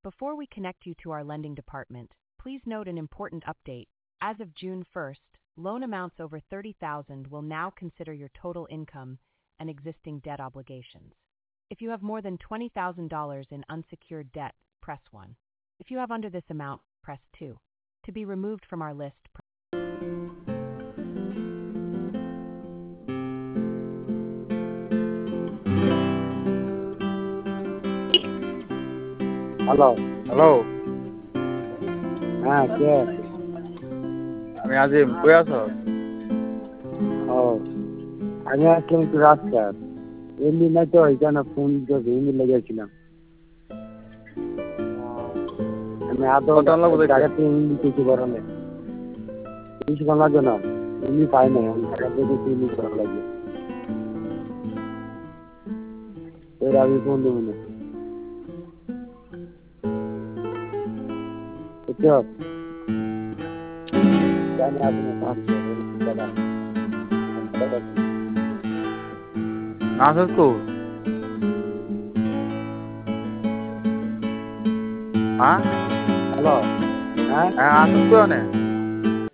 Before we connect you to our lending department, please note an important update. As of June 1st, loan amounts over $30,000 will now consider your total income and existing debt obligations. If you have more than $20,000 in unsecured debt, press 1. If you have under this amount, press 2. To be removed from our list, Hello. Hello, কে? আমি আজিম কই আছ? ও আমি আসলাম একটু রাস্তায় এমনি না তো এখানে ফোন তো ভেঙে লেগেছিলাম আমি আদৌ কত লাগবে দেখতে? জায়গাতে এমনি কিছু করার নেই কিছু করা লাগবে না এমনি পাই না আমি টাকা থেকে এমনি করা লাগবে এর আমি ফোন দেবো না বুঝছো জানি আপনি ভাবছো দাদা নাসির কো? হ্যাঁ? হ্যালো হ্যাঁ হ্যাঁ, আসিস কই অনে?